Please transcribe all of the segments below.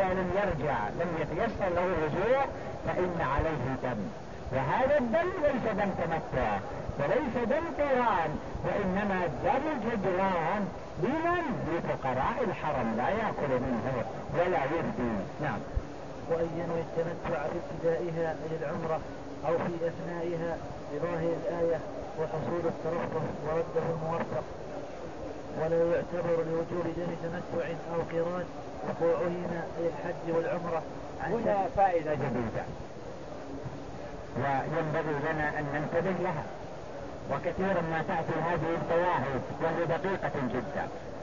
لم يرجع لم يتيسر له الرجوع فإن عليه دم، وهذا الدم ليس دم تمتع وليس دم قران، وإنما دم جدران لمن؟ لفقراء الحرم لا يأكل منه ولا يفدي. نعم. وأن ينوي التمتع في ابتدائها أي العمرة أو في أثنائها بظاهر الآية وحصول الترفه ورده الموفق. ولا يعتبر لوجوب دم تمتع أو قران وقوعهما أي الحج والعمرة. هنا فائدة جديدة وينبغي لنا أن ننتبه لها، وكثيرا ما تأتي هذه الفوائد وهي دقيقة جدا.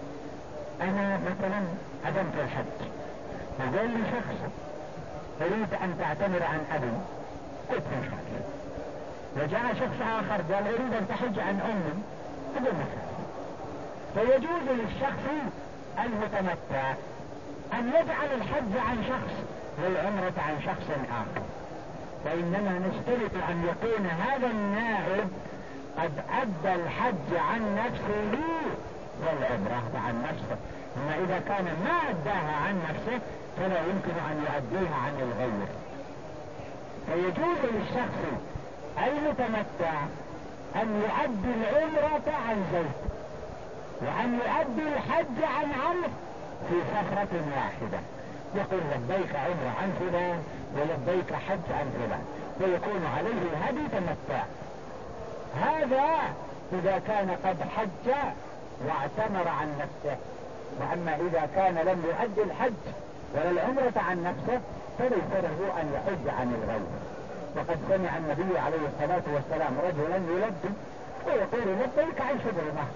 أنا مثلا عدمت الحج، وقال لي شخص أريد أن تعتمر عن أبي، قلت مشاكل. وجاء شخص آخر قال أريد أن تحج عن أمي، قلت مشاكل. فيجوز للشخص المتمتع أن يجعل الحج عن شخص والعمرة عن شخص آخر، فإننا نشترط أن يكون هذا النائب قد أدى الحج عن نفسه والعمرة عن نفسه. أما إذا كان ما أداها عن نفسه فلا يمكن أن يؤديها عن الغير. فيجوز للشخص المتمتع أن يؤدي العمرة عن زوج وأن يؤدي الحج عن عمرو في سفرة واحدة، يقول لبيك عمرة عن فلان ولبيك حج عن فلان، ويكون عليه الهدي تمتع. هذا إذا كان قد حج واعتمر عن نفسه. وأما إذا كان لم يؤدي الحج ولا العمرة عن نفسه فليس له أن يحج عن الغير. وقد سمع النبي عليه الصلاة والسلام رجلا يلبي ويقول لبيك عن شبرمة،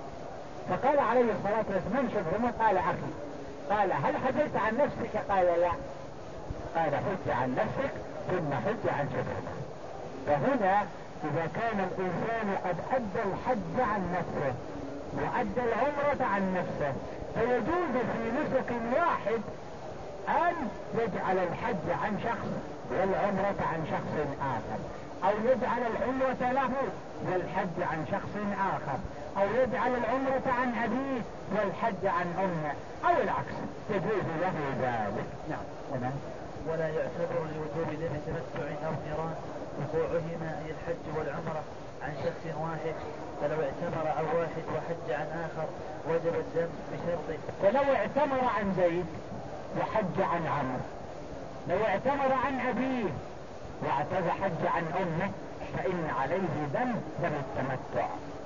فقال عليه الصلاة والسلام من شبرمة؟ قال أخي. قال هل حجيت عن نفسك؟ قال لا. قال حج عن نفسك ثم حج عن شبرمة. فهنا إذا كان الإنسان قد أدى الحج عن نفسه وأدى العمرة عن نفسه فيجوز في نسك واحد أن يجعل الحج عن شخص والعمرة عن شخص آخر، أو يجعل العمرة له والحج عن شخص آخر، أو يجعل العمرة عن أبيه والحج عن أمه، أو العكس، يجوز له ذلك. نعم. ولا يعتبر لوجوب دم تمتع أو قران وقوعهما أي الحج والعمرة عن شخص واحد، فلو اعتمر عن واحد وحج عن آخر وجب الدم بشرطه. فلو اعتمر عن زيد وحج عن عمرو، لو اعتمر عن أبيه واعتذر حج عن أمه فإن عليه دم التمتع.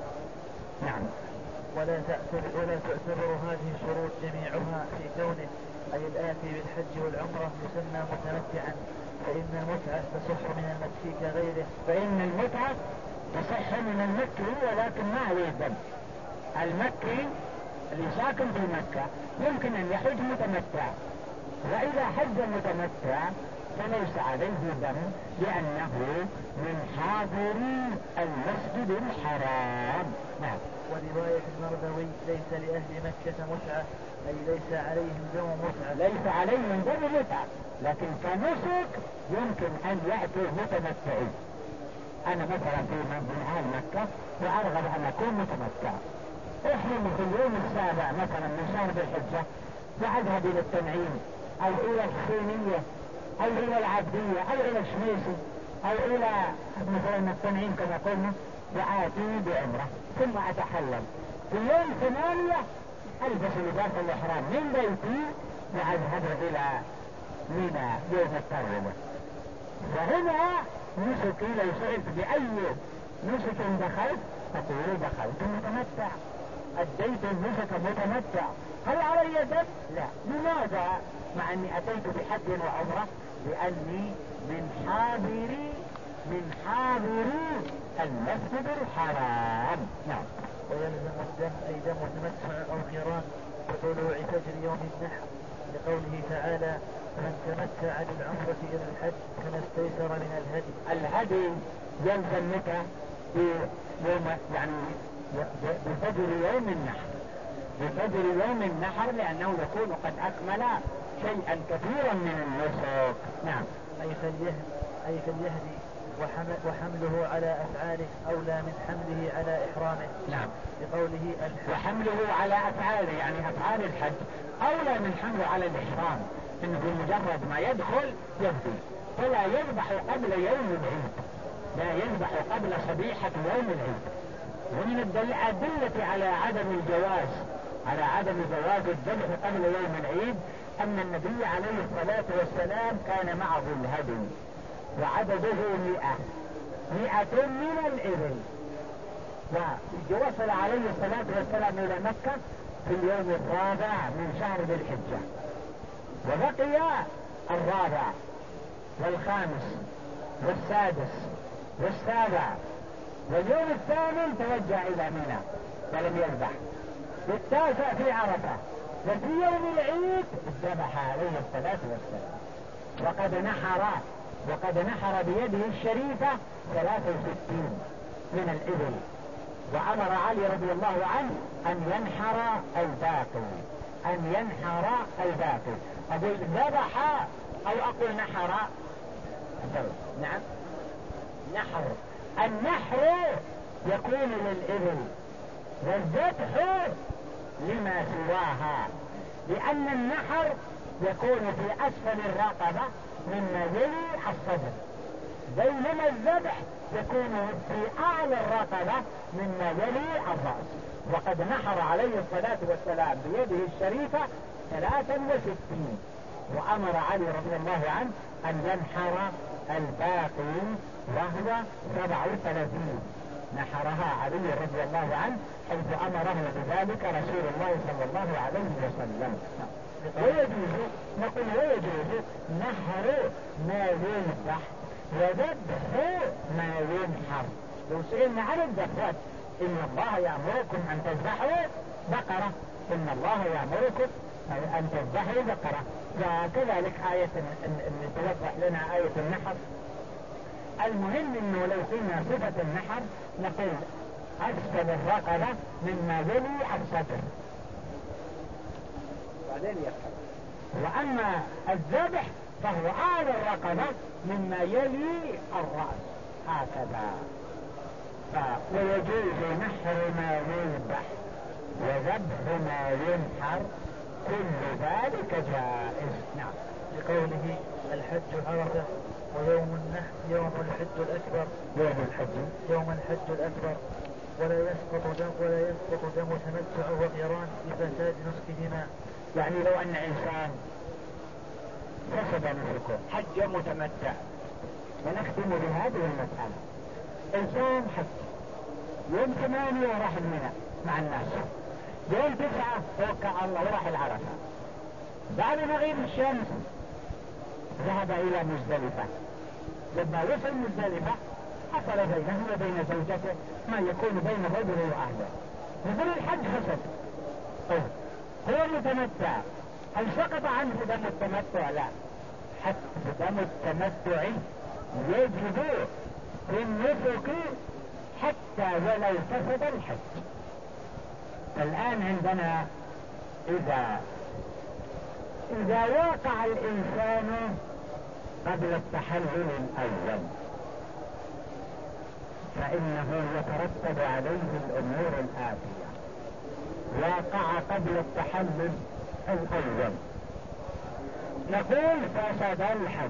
نعم. ولا تعتبر هذه الشروط جميعها في كونه أي الآتي بالحج والعمرة يسمى متمتعا، فإن المتعة تصح من المكي كغيره. فإن المتعة تصح من المكي ولكن ما عليه دم. المكي اللي ساكن في مكة يمكن أن يحج متمتع، وإذا حج متمتع فليس عليه دم لأنه من حاضري المسجد الحرام. نعم. ورواية المردوي ليس لأهل مكة متعة، أي ليس عليهم دم متعة. ليس عليهم دم متعة، لكن كنسك يمكن أن يأتوا متمتعين. أنا مثلا من أهل مكة وأرغب أن أكون متمتع، أحرم في اليوم السابع مثلا من شهر ذي الحجة وأذهب إلى التنعيم أو إلى الحسينية أو إلى العبدية أو إلى الشميسي أو إلى مثلا التنعيم كما قلنا، وآتي بعمرة ثم أتحلل في يوم 8 ألبس لباس الإحرام من بيتي وأذهب إلى منى يوم التروية. وهنا نسكي لو سئلت بأي نسك دخلت تقول دخلت متمتع، أديت النسك متمتع، هل علي دم؟ لا. لماذا؟ مع أني أتيت بحج وعمرة لأني من حاضري المسجد الحرام. نعم. ويلزم الدم أي دم متمتع أو قران بطلوع فجر يوم النحر لقوله تعالى من تمتع بالعمرة إلى الحج فما استيسر من الهدي. الهدي يلزم متى؟ بفجر يوم النحر، بفجر يوم النحر لأنه يكون قد أكمل شيئا كثيرا من النسك. نعم. أي فليهدي وحمله على أفعاله أولى من حمله على إحرامه. نعم. بقوله وحمله على أفعاله يعني أفعال الحج أولى من حمله على الإحرام، انه بمجرد ما يدخل يهدي، فلا يذبح قبل يوم العيد، لا يذبح قبل صبيحة يوم العيد. ومن الأدلة على عدم الجواز، على عدم جواز الذبح قبل يوم العيد أن النبي عليه الصلاة والسلام كان معه الهدي وعدده 100 من الإبل، ووصل عليه الصلاة والسلام إلى مكة في اليوم الرابع من شهر ذي الحجة، وبقي الرابع والخامس والسادس والسابع، واليوم الثامن توجه إلى منى ولم يذبح، والتاسع في عرفة، وفي يوم العيد ذبح عليه الصلاة والسلام. وقد نحر بيده الشريفة 63 من الإبل، وأمر علي رضي الله عنه أن ينحر الباقي. أقول ذبح أو أقول نحر؟ نعم، نحر. النحر يكون للإبل والذبح لما سواها، لأن النحر يكون في أسفل الرقبة مما يلي الصدر، بينما الذبح يكون في أعلى الرقبة مما يلي الرأس. وقد نحر عليه الصلاة والسلام بيده الشريفة 63، وأمر علي رضي الله عنه أن ينحر الباقي وهو 37، نحرها علي رضي الله عنه حيث أمره بذلك رسول الله صلى الله عليه وسلم. ويجوز نحر ما يذبح وذبح ما ينحر. لو سئلنا عن الذبح، إن الله يأمركم أن تذبحوا بقرة، إن الله يأمركم أن تذبحوا بقرة. وكذلك آية أن توضح لنا آية النحر. المهم إنه لو قلنا صفة النحر نقول أسفل الرقبة مما يلي الصدر، وأما الذبح فهو أعلى الرقبة مما يلي الرأس هكذا. ويجوز نحر ما يذبح وذبح ما ينحر، كل ذلك جائز. نعم. لقوله الحج عرفة ويوم النحر يوم الحج الأكبر، يوم الحج الأكبر، ولا يسقط دم تمتع وقيران لفساد نسكهما. يعني لو أن إنسان فسد نسكه حج متمتع، ونختم بهذه المسألة. إنسان حج يوم 8 راح المنى مع الناس، يوم 9 توكل الله وراح العرفة، بعد مغيب الشمس ذهب إلى مزدلفة. لما وصل مزدلفة حصل بينه وبين زوجته ما يكون بين الرجل وأهله، مثل الحج فسد. هو متمتع، هل سقط عنه دم التمتع؟ لا، حتى دم التمتع يجب في النسك حتى ولو فسد الحج. الآن عندنا إذا وقع الإنسان قبل التحلل الأول فإنه يترتب عليه الأمور الآتية. وقع قبل التحلل الأول، نقول فسد الحج.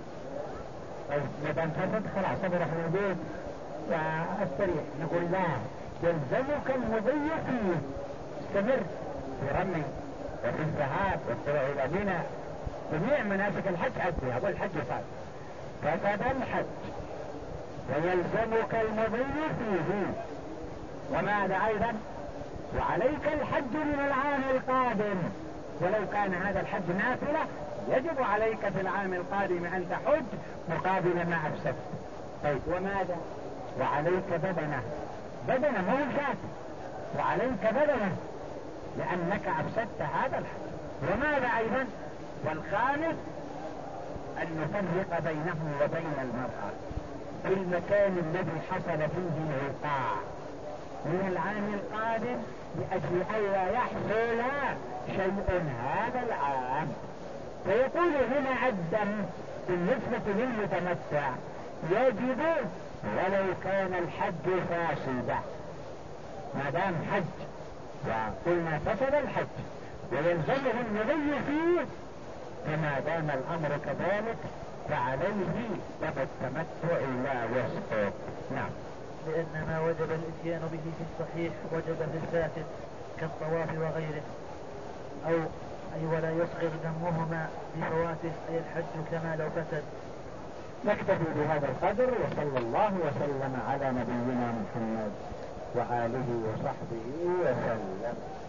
مدام فسد خلاص أروح البيت واستريح. نقول لا، يلزمك المضي فيه، استمر في رمي وفي الذهاب والطلوع إلى منى، جميع مناسك الحج أديها والحج فات. فسد الحج ويلزمك المضي فيه. وماذا أيضا؟ وعليك الحج من العام القادم، ولو كان هذا الحج نافلة يجب عليك في العام القادم أن تحج مقابل ما أفسدت. طيب وماذا؟ وعليك بدنة مو الشاة، وعليك بدنة لأنك أفسدت هذا الحج. وماذا أيضا؟ والخامس أن نفرق بينه وبين المرأة في المكان الذي حصل فيه الوقاع من العام القادم، لأجل ألا يحصل شيء هذا العام. فيقول هنا الدم بالنسبة للمتمتع يجب ولو كان الحج فاسدا. ما دام حج وقلنا فسد الحج ويلزمه المضي فيه، فما دام الامر كذلك فعليه دم التمتع لا يسقط. نعم. لأن ما وجب الاتيان به في الصحيح وجب في الفاسد كالطواف وغيره، أي ولا يسقط دمهما بفواته، أي الحج كما لو فسد. نكتفي بهذا القدر، وصلى الله وسلم على نبينا محمد وآله وصحبه وسلم.